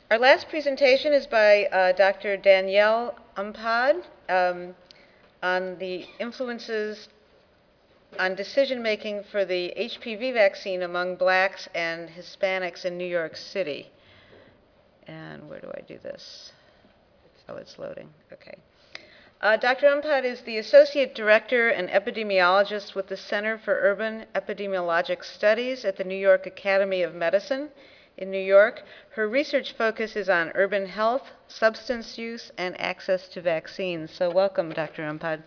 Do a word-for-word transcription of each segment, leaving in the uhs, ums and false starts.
Our last presentation is by uh, Doctor Danielle Umpad um, on the influences on decision-making for the H P V vaccine among blacks and Hispanics in New York City. And where do I do this? Oh, it's loading. Okay. Uh, Doctor Umpad is the Associate Director and Epidemiologist with the Center for Urban Epidemiologic Studies at the New York Academy of Medicine in New York. Her research focus is on urban health, substance use, and access to vaccines. So welcome, Doctor Umpad.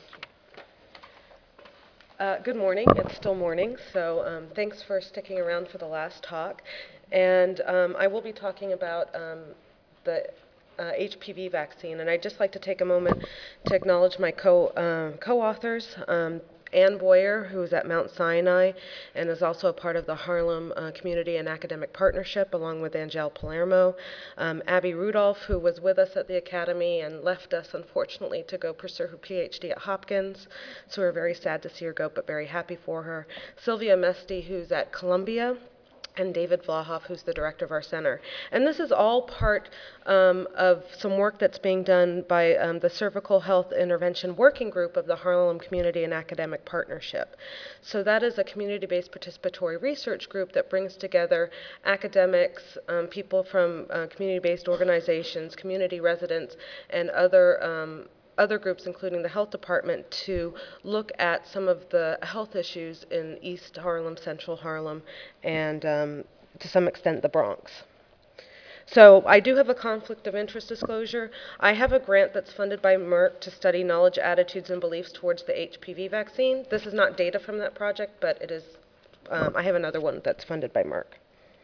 Uh, good morning. It's still morning, so um, thanks for sticking around for the last talk. And um, I will be talking about um, the uh, H P V vaccine. And I'd just like to take a moment to acknowledge my co, uh, co-authors, um, Ann Boyer, who is at Mount Sinai and is also a part of the Harlem uh, Community and Academic Partnership, along with Angel Palermo, um, Abby Rudolph, who was with us at the Academy and left us, unfortunately, to go pursue her PhD at Hopkins. So we're very sad to see her go, but very happy for her. Sylvia Mesti, who's at Columbia, and David Vlahoff, who's the director of our center. And this is all part um, of some work that's being done by um, the Cervical Health Intervention Working Group of the Harlem Community and Academic Partnership. So that is a community-based participatory research group that brings together academics, um, people from uh, community-based organizations, community residents, and other um, other groups, including the health department, to look at some of the health issues in East Harlem, Central Harlem, and um, to some extent the Bronx. So I do have a conflict of interest disclosure. I have a grant that's funded by Merck to study knowledge, attitudes, and beliefs towards the H P V vaccine. This is not data from that project, but it is. Um, I have another one that's funded by Merck.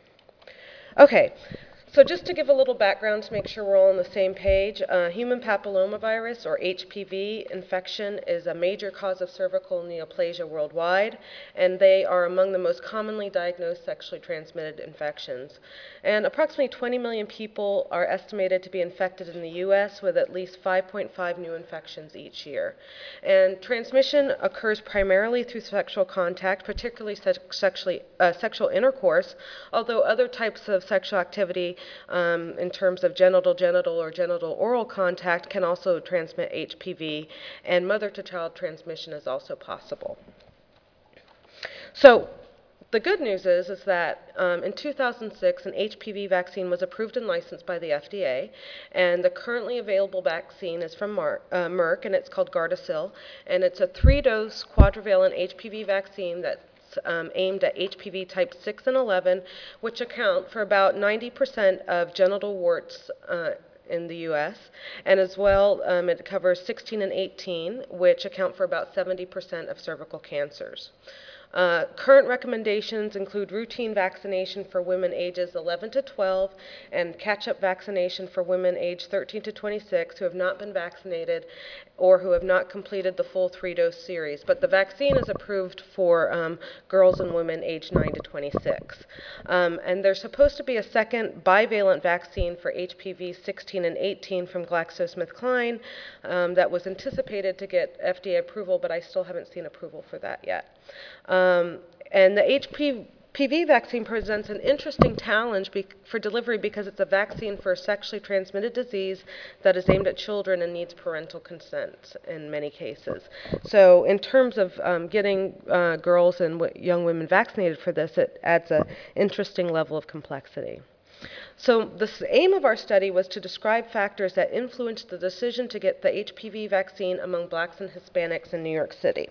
Okay, so just to give a little background to make sure we're all on the same page, uh, human papillomavirus, or H P V infection, is a major cause of cervical neoplasia worldwide, and they are among the most commonly diagnosed sexually transmitted infections. And approximately twenty million people are estimated to be infected in the U S, with at least five point five new infections each year. And transmission occurs primarily through sexual contact, particularly se sexually, uh, sexual intercourse, although other types of sexual activity um, in terms of genital-genital or genital-oral contact can also transmit H P V, and mother-to-child transmission is also possible. So the good news is, is that um, in two thousand six, an H P V vaccine was approved and licensed by the F D A, and the currently available vaccine is from Mar uh, Merck, and it's called Gardasil, and it's a three-dose quadrivalent H P V vaccine that Um, aimed at H P V type six and eleven, which account for about ninety percent of genital warts uh, in the U S, and as well um, it covers sixteen and eighteen, which account for about seventy percent of cervical cancers. Uh, current recommendations include routine vaccination for women ages eleven to twelve and catch-up vaccination for women aged thirteen to twenty-six who have not been vaccinated or who have not completed the full three-dose series. But the vaccine is approved for um, girls and women aged nine to twenty-six. Um, and there's supposed to be a second bivalent vaccine for H P V sixteen and eighteen from GlaxoSmithKline um, that was anticipated to get F D A approval, but I still haven't seen approval for that yet. Um, and the H P V vaccine presents an interesting challenge for delivery because it's a vaccine for a sexually transmitted disease that is aimed at children and needs parental consent in many cases. So in terms of um, getting uh, girls and w young women vaccinated for this, it adds an interesting level of complexity. So the aim of our study was to describe factors that influenced the decision to get the H P V vaccine among blacks and Hispanics in New York City.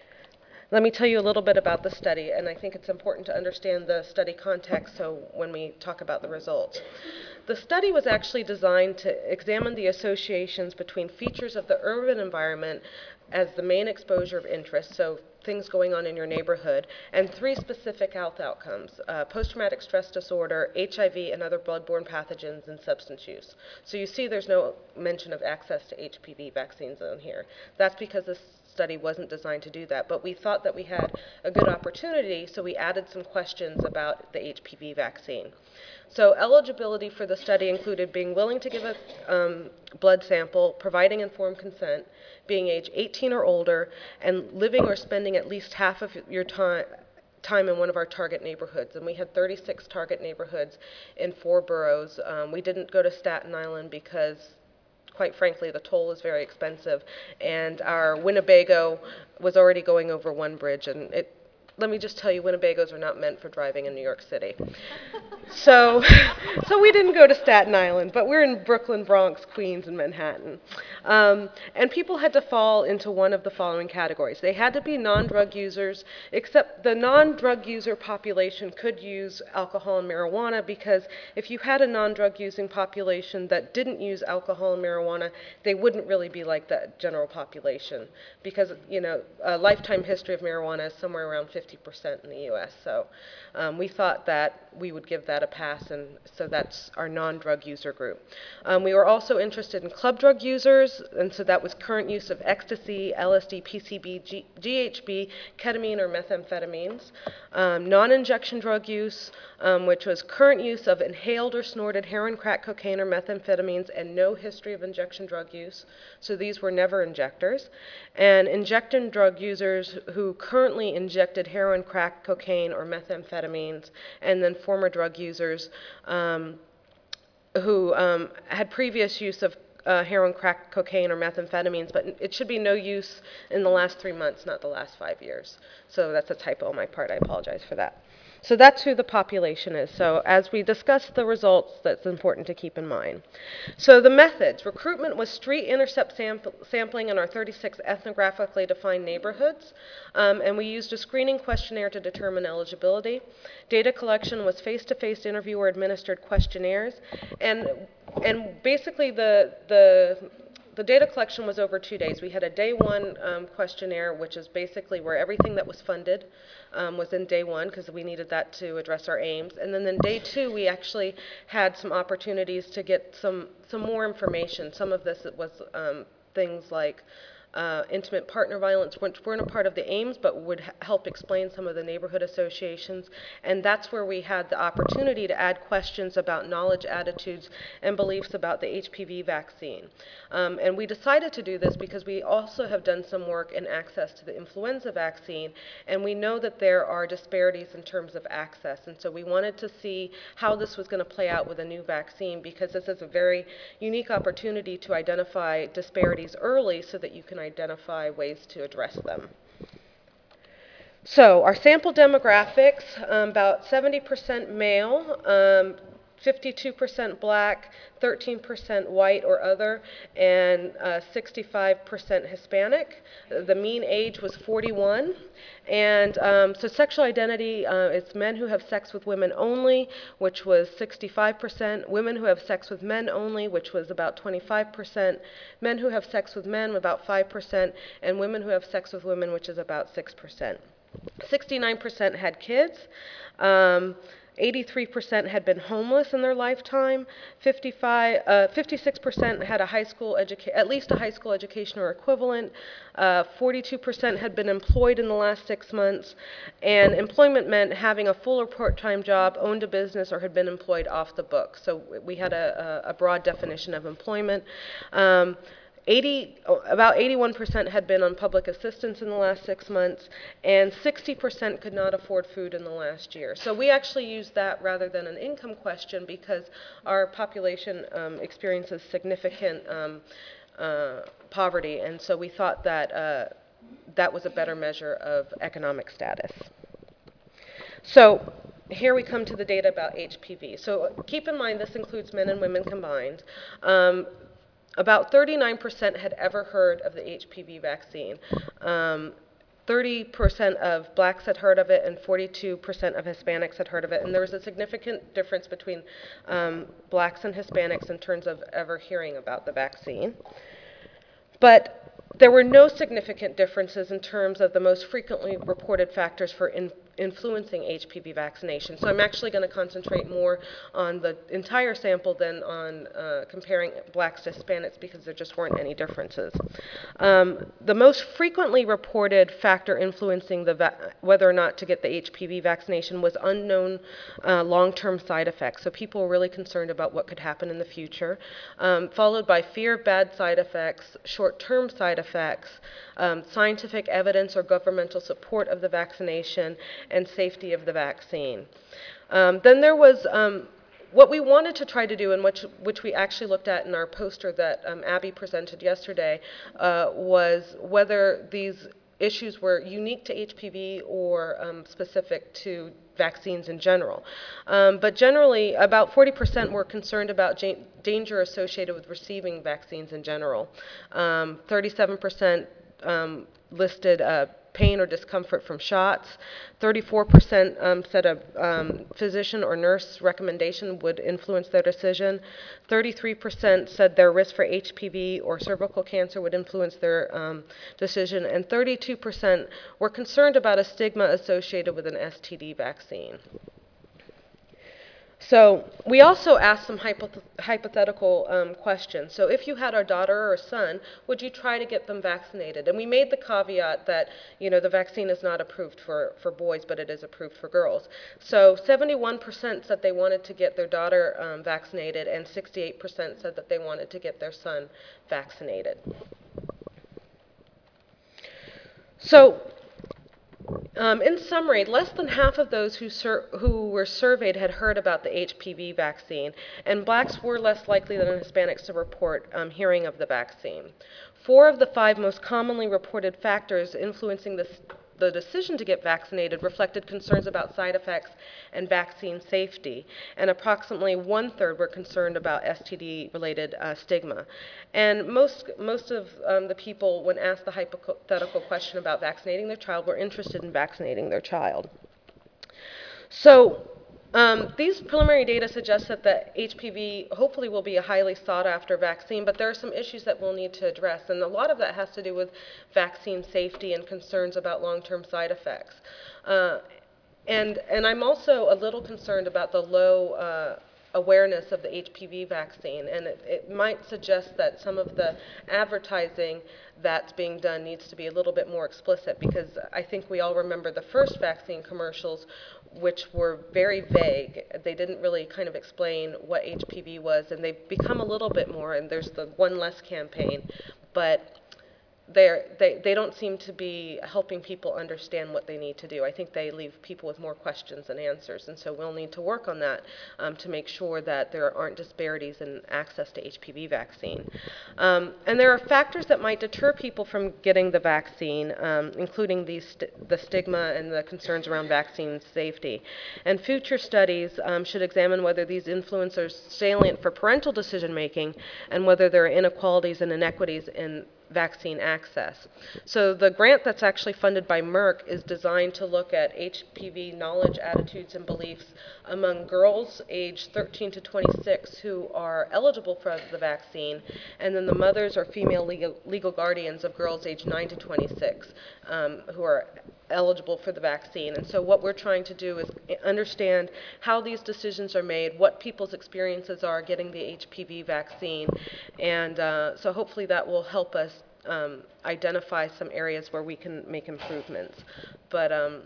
Let me tell you a little bit about the study, and I think it's important to understand the study context so when we talk about the results. The study was actually designed to examine the associations between features of the urban environment as the main exposure of interest, so things going on in your neighborhood, and three specific health outcomes: uh, post-traumatic stress disorder, H I V, and other bloodborne pathogens, and substance use. So you see there's no mention of access to H P V vaccines on here. That's because this study wasn't designed to do that, but we thought that we had a good opportunity, so we added some questions about the H P V vaccine. So eligibility for the study included being willing to give a um, blood sample, providing informed consent, being age eighteen or older, and living or spending at least half of your time time in one of our target neighborhoods, and we had thirty-six target neighborhoods in four boroughs. Um, we didn't go to Staten Island because, quite frankly, the toll is very expensive, and our Winnebago was already going over one bridge, and it, let me just tell you, Winnebagos are not meant for driving in New York City. So, so we didn't go to Staten Island, but we're in Brooklyn, Bronx, Queens, and Manhattan. Um, and people had to fall into one of the following categories. They had to be non-drug users, except the non-drug user population could use alcohol and marijuana, because if you had a non-drug using population that didn't use alcohol and marijuana, they wouldn't really be like the general population, because, you know, a lifetime history of marijuana is somewhere around fifty percent in the U S. So um, we thought that we would give that a pass, and so that's our non-drug user group. Um, we were also interested in club drug users, and so that was current use of ecstasy, L S D, P C B, G GHB, ketamine, or methamphetamines. Um, non-injection drug use, um, which was current use of inhaled or snorted heroin, crack cocaine, or methamphetamines, and no history of injection drug use. So these were never injectors. And injection drug users who currently injected heroin, crack cocaine, or methamphetamines, and then former drug users um, who um, had previous use of uh, heroin, crack cocaine, or methamphetamines, but it should be no use in the last three months, not the last five years. So that's a typo on my part. I apologize for that. So that's who the population is. So as we discuss the results, that's important to keep in mind. So the methods. Recruitment was street intercept sample, sampling in our thirty-six ethnographically defined neighborhoods, um, and we used a screening questionnaire to determine eligibility. Data collection was face-to-face interview or administered questionnaires, and, and basically the, the The data collection was over two days. We had a day one um, questionnaire, which is basically where everything that was funded um, was in day one, because we needed that to address our aims. And then in day two, we actually had some opportunities to get some, some more information. Some of this was um, things like Uh, intimate partner violence, which weren't a part of the aims, but would help explain some of the neighborhood associations. And that's where we had the opportunity to add questions about knowledge, attitudes, and beliefs about the H P V vaccine. Um, and we decided to do this because we also have done some work in access to the influenza vaccine, and we know that there are disparities in terms of access. And so we wanted to see how this was going to play out with a new vaccine, because this is a very unique opportunity to identify disparities early so that you can identify ways to address them. So our sample demographics, um, about seventy percent male, um, fifty-two percent black, thirteen percent white or other, and uh, sixty-five percent Hispanic. The mean age was forty-one. And um, so sexual identity, uh, it's men who have sex with women only, which was sixty-five percent, women who have sex with men only, which was about twenty-five percent, men who have sex with men, about five percent, and women who have sex with women, which is about six percent. sixty-nine percent had kids. Um, eighty-three percent had been homeless in their lifetime. fifty-five, uh, fifty-six percent had a high school educa- at least a high school education or equivalent. Uh, forty-two percent had been employed in the last six months. And employment meant having a full or part-time job, owned a business, or had been employed off the books. So we had a, a, a broad definition of employment. Um, eighty, about eighty-one percent had been on public assistance in the last six months, and sixty percent could not afford food in the last year. So we actually used that rather than an income question, because our population um, experiences significant um, uh, poverty, and so we thought that uh, that was a better measure of economic status. So here we come to the data about H P V. So keep in mind this includes men and women combined. Um, About thirty-nine percent had ever heard of the H P V vaccine. Um, thirty percent of blacks had heard of it, and forty-two percent of Hispanics had heard of it. And there was a significant difference between um, blacks and Hispanics in terms of ever hearing about the vaccine. But there were no significant differences in terms of the most frequently reported factors for in influencing H P V vaccination. So I'm actually going to concentrate more on the entire sample than on uh, comparing blacks to Hispanics, because there just weren't any differences. Um, the most frequently reported factor influencing the whether or not to get the H P V vaccination was unknown uh, long-term side effects. So people were really concerned about what could happen in the future, um, followed by fear of bad side effects, short-term side effects, um, scientific evidence or governmental support of the vaccination, and safety of the vaccine. Um, then there was um, what we wanted to try to do, and which, which we actually looked at in our poster that um, Abby presented yesterday, uh, was whether these issues were unique to H P V or um, specific to vaccines in general. Um, but generally, about forty percent were concerned about danger associated with receiving vaccines in general. Um, thirty-seven percent um, listed uh, pain or discomfort from shots. thirty-four percent um, said a um, physician or nurse recommendation would influence their decision. thirty-three percent said their risk for H P V or cervical cancer would influence their um, decision. And thirty-two percent were concerned about a stigma associated with an S T D vaccine. So we also asked some hypoth hypothetical um, questions. So if you had a daughter or a son, would you try to get them vaccinated? And we made the caveat that, you know, the vaccine is not approved for, for boys, but it is approved for girls. So seventy-one percent said they wanted to get their daughter um, vaccinated, and sixty-eight percent said that they wanted to get their son vaccinated. So Um, in summary, less than half of those who, who were surveyed had heard about the H P V vaccine, and blacks were less likely than Hispanics to report um, hearing of the vaccine. Four of the five most commonly reported factors influencing this, the decision to get vaccinated reflected concerns about side effects and vaccine safety, and approximately one-third were concerned about S T D-related uh, stigma. And most, most of um, the people, when asked the hypothetical question about vaccinating their child, were interested in vaccinating their child. So um, these preliminary data suggest that the H P V hopefully will be a highly sought-after vaccine, but there are some issues that we'll need to address, and a lot of that has to do with vaccine safety and concerns about long-term side effects. Uh, and, and I'm also a little concerned about the low uh, awareness of the H P V vaccine, and it, it might suggest that some of the advertising that's being done needs to be a little bit more explicit, because I think we all remember the first vaccine commercials, which were very vague. They didn't really kind of explain what H P V was, and they've become a little bit more, and there's the One Less campaign, but they're, they, they don't seem to be helping people understand what they need to do. I think they leave people with more questions than answers, and so we'll need to work on that um, to make sure that there aren't disparities in access to H P V vaccine. Um, and there are factors that might deter people from getting the vaccine, um, including these st the stigma and the concerns around vaccine safety. And future studies um, should examine whether these influences are salient for parental decision making and whether there are inequalities and inequities in vaccine access. So the grant that's actually funded by Merck is designed to look at H P V knowledge, attitudes, and beliefs among girls aged thirteen to twenty-six who are eligible for the vaccine, and then the mothers or female legal, legal guardians of girls aged nine to twenty-six um, who are eligible for the vaccine. And so what we're trying to do is understand how these decisions are made, what people's experiences are getting the H P V vaccine, and uh, so hopefully that will help us um, identify some areas where we can make improvements. But um,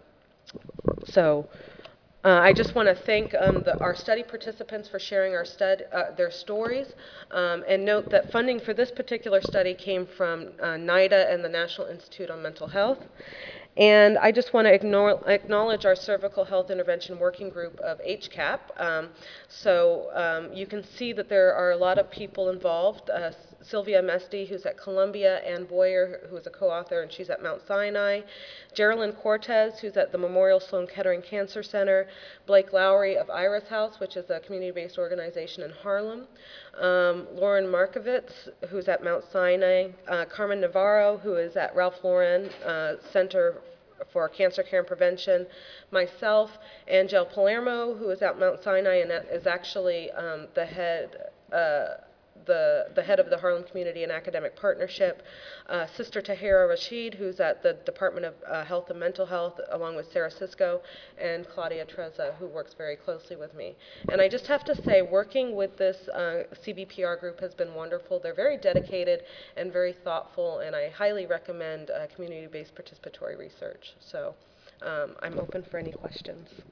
so uh, I just want to thank um, the, our study participants for sharing our stud, uh, their stories, um, and note that funding for this particular study came from uh, NIDA and the National Institute on Mental Health. And I just want to acknowledge our Cervical Health Intervention Working Group of H CAP. Um, so um, you can see that there are a lot of people involved. Uh, Sylvia Mesty, who's at Columbia, Ann Boyer, who is a co-author, and she's at Mount Sinai. Geraldine Cortez, who's at the Memorial Sloan Kettering Cancer Center. Blake Lowry of Iris House, which is a community-based organization in Harlem. Um, Lauren Markovitz, who's at Mount Sinai. Uh, Carmen Navarro, who is at Ralph Lauren uh, Center for Cancer Care and Prevention, myself, Angel Palermo, who is at Mount Sinai and is actually um, the head uh, the, the head of the Harlem Community and Academic Partnership, uh, Sister Tahira Rashid, who's at the Department of uh, Health and Mental Health, along with Sarah Cisco, and Claudia Treza, who works very closely with me. And I just have to say, working with this uh, C B P R group has been wonderful. They're very dedicated and very thoughtful, and I highly recommend uh, community-based participatory research. So um, I'm open for any questions.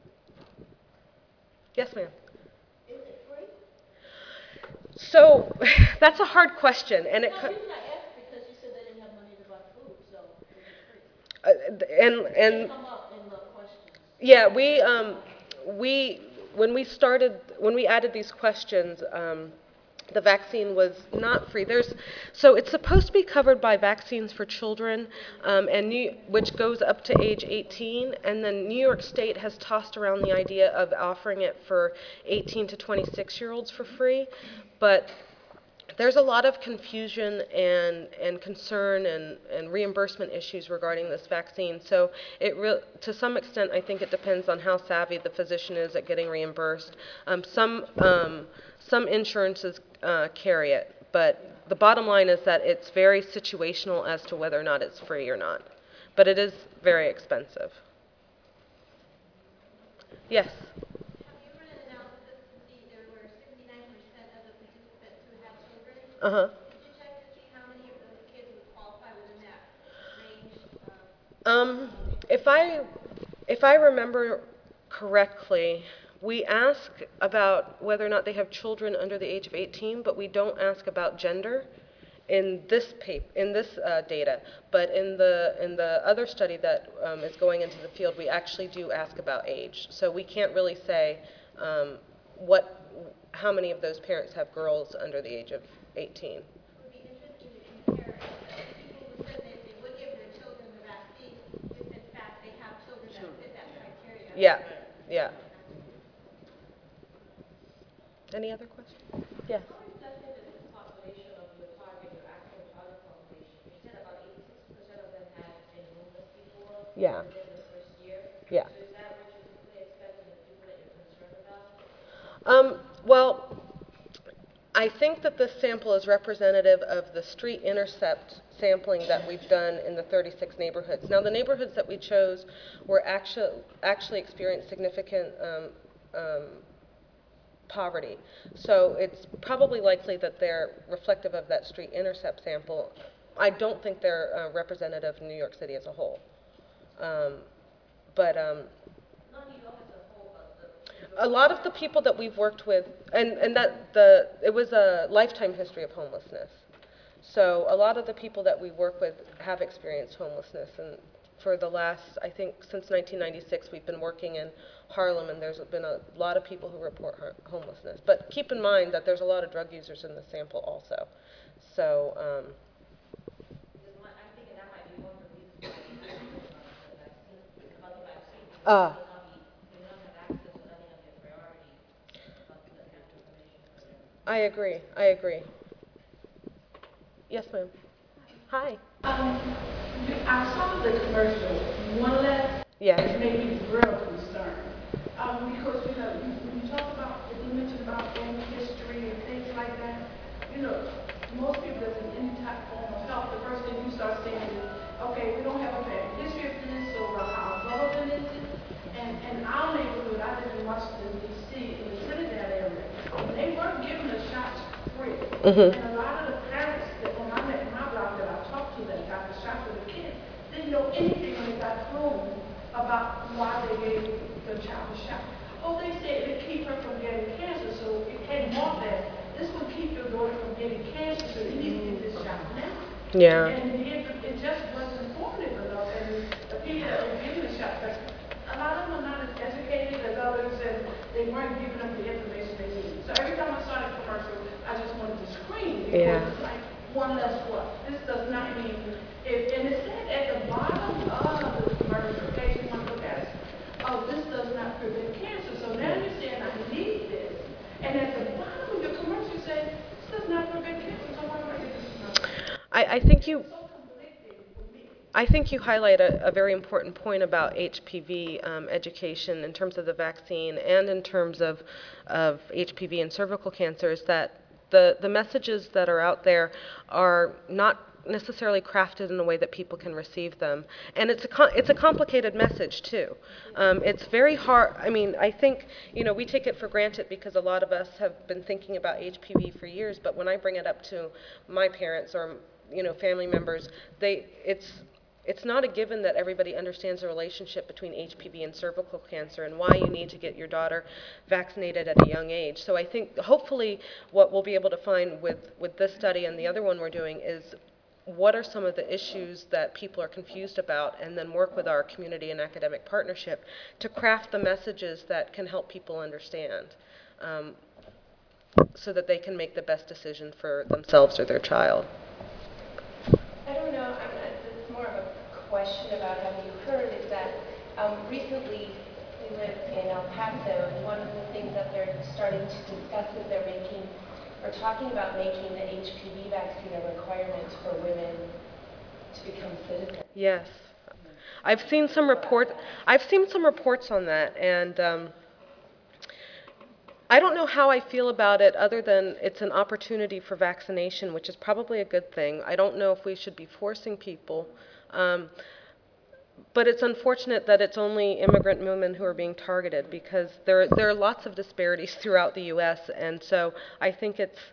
Yes, ma'am. So that's a hard question, and it. No, the reason I asked because you said they didn't have money to buy food, so it was free. Uh, and and. It come up in the questions. Yeah, we, um, we, when we started, when we added these questions, um, the vaccine was not free. There's, so it's supposed to be covered by Vaccines for Children, um, and New, which goes up to age eighteen, and then New York State has tossed around the idea of offering it for eighteen to twenty-six year olds for free, but there's a lot of confusion and, and concern and, and reimbursement issues regarding this vaccine. So it real to some extent, I think it depends on how savvy the physician is at getting reimbursed. Um, some, um, some insurances uh, carry it, but the bottom line is that it's very situational as to whether or not it's free or not. But it is very expensive. Yes? Have you run an analysis to see there were sixty-nine percent of the participants who have children? Uh-huh. Did you check to see how many of those kids would qualify within that range? of- Um, if I, if I remember correctly, we ask about whether or not they have children under the age of eighteen, but we don't ask about gender in this paper, in this uh, data. But in the in the other study that um, is going into the field, we actually do ask about age. So we can't really say um, what, how many of those parents have girls under the age of eighteen. It would be interesting to compare if the people who said that they would give their children the vaccine, if in fact they have children that fit that criteria. Yeah, yeah. Any other questions? Yes. Reflected in this population of your target, your actual target population, you said about eighty-six percent of them had been homeless before Yeah. within the first year. Yeah. So is that what you typically expect from the people that you're concerned about? Um, well, I think that this sample is representative of the street intercept sampling that we've done in the thirty-six neighborhoods. Now, the neighborhoods that we chose were actually actually experienced significant um, um, poverty. So it's probably likely that they're reflective of that street intercept sample. I don't think they're uh, representative of New York City as a whole. Um, but um, a lot of the people that we've worked with, and, and that the, it was a lifetime history of homelessness. So a lot of the people that we work with have experienced homelessness, and for the last, I think, since nineteen ninety-six, we've been working in Harlem, and there's been a lot of people who report ho- homelessness. But keep in mind that there's a lot of drug users in the sample also. So, um, Because my, I'm thinking that might be one of the reasons why you haven't known about the vaccine, about the vaccine. because Ah. You may not be, you may not have access to any of your priority about the kind of information for them. I agree. I agree. Yes, ma'am. Hi. Um, I saw the commercial, one less. Yes. It made me real concerned. Um, because, you know, you- when you talk about, when you mention about family history and things like that, you know, most people that's in any type form of health, the first thing you start saying is, okay, we don't have a family history of this, so uh, how relevant is it? And, and our neighborhood, I live in Washington D C, in the Trinidad area, and they weren't giving us shots free. Mhm. And a lot of the parents that, when I met my block that I talked to that got the shot for the kids, didn't know anything when they got home about why they gave the child a shot. Oh, they said it keep her from getting cancer, so it came off as, this will keep your daughter from getting cancer, so you need to get this shot now. Yeah. And it, it just wasn't informative enough, and the people that were giving the shot, because a lot of them are not as educated as others, and they weren't giving them the information they needed. So every time I saw that commercial, I just wanted to scream, because Yeah. it's like, one less what? This does not mean, it, and it said at the bottom of the commercial, in case you want to look at it, oh, this does not prevent cancer. So now you're saying I need this, and at the bottom of your commercial, you say, this does not prevent cancer, so why do I get this commercial? I, I think you. So conflicting for me. I think you highlight a, a very important point about H P V um, education in terms of the vaccine and in terms of, of H P V and cervical cancer, is that the, the messages that are out there are not necessarily crafted in a way that people can receive them. And it's a, com- it's a complicated message, too. Um, it's very hard. I mean, I think, you know, we take it for granted because a lot of us have been thinking about H P V for years, but when I bring it up to my parents or, you know, family members, they, it's, it's not a given that everybody understands the relationship between H P V and cervical cancer and why you need to get your daughter vaccinated at a young age. So I think hopefully what we'll be able to find with, with this study and the other one we're doing is what are some of the issues that people are confused about, and then work with our community and academic partnership to craft the messages that can help people understand, um, so that they can make the best decision for themselves or their child. I don't know, I'm not, this is more of a question about have you heard is that um, recently we lived in El Paso, and one of the things that they're starting to discuss is they're making, or talking about making the H P V vaccine a requirement for women to become citizens. Yes. I've seen some report, I've seen some reports on that, and um, I don't know how I feel about it other than it's an opportunity for vaccination, which is probably a good thing. I don't know if we should be forcing people. Um, but it's unfortunate that it's only immigrant women who are being targeted, because there, there are lots of disparities throughout the U S, and so I think it's,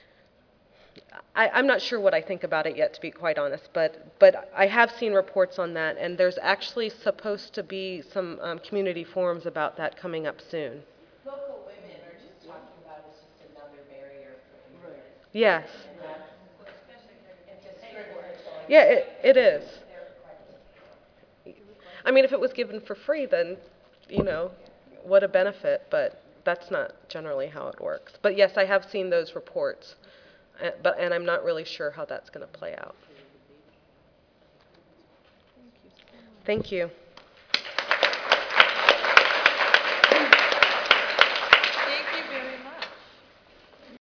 I, I'm not sure what I think about it yet, to be quite honest, but, but I have seen reports on that, and there's actually supposed to be some um, community forums about that coming up soon. Local women are just talking about it's just another barrier for immigrants. Yes. And that's, it discriminatory. Yeah, it, it is. I mean, if it was given for free, then, you know, what a benefit, but that's not generally how it works. But yes, I have seen those reports, uh, but, and I'm not really sure how that's going to play out. Thank you.